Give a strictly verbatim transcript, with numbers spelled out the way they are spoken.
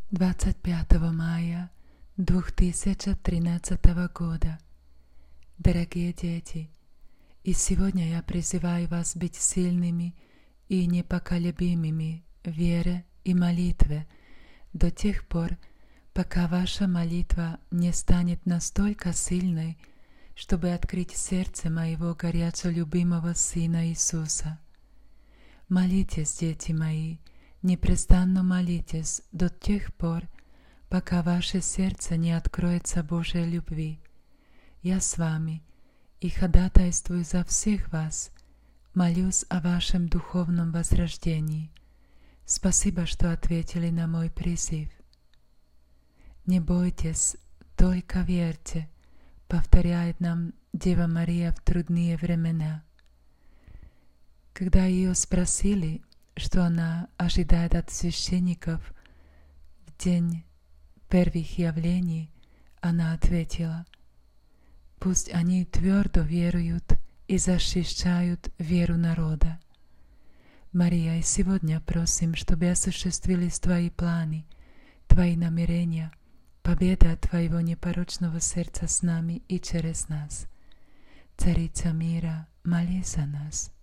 двадцать пятого мая две тысячи тринадцатого года. Дорогие дети, и сегодня я призываю вас быть сильными и непоколебимыми в вере и молитве до тех пор, пока ваша молитва не станет настолько сильной, чтобы открыть сердце моего горячо любимого Сына Иисуса. Молитесь, дети мои, непрестанно молитесь до тех пор, пока ваше сердце не откроется Божьей любви. Я с вами и ходатайствую за всех вас, молюсь о вашем духовном возрождении. Спасибо, что ответили на мой призыв. Не бойтесь, только верьте, повторяет нам Дева Мария в трудные времена. Когда ее спросили, что она ожидает от священников в день первых явлений, она ответила: «Пусть они твердо веруют и защищают веру народа». Мария, и сегодня просим, чтобы осуществились Твои планы, Твои намерения, победа Твоего непорочного сердца с нами и через нас. Царица мира, молись за нас.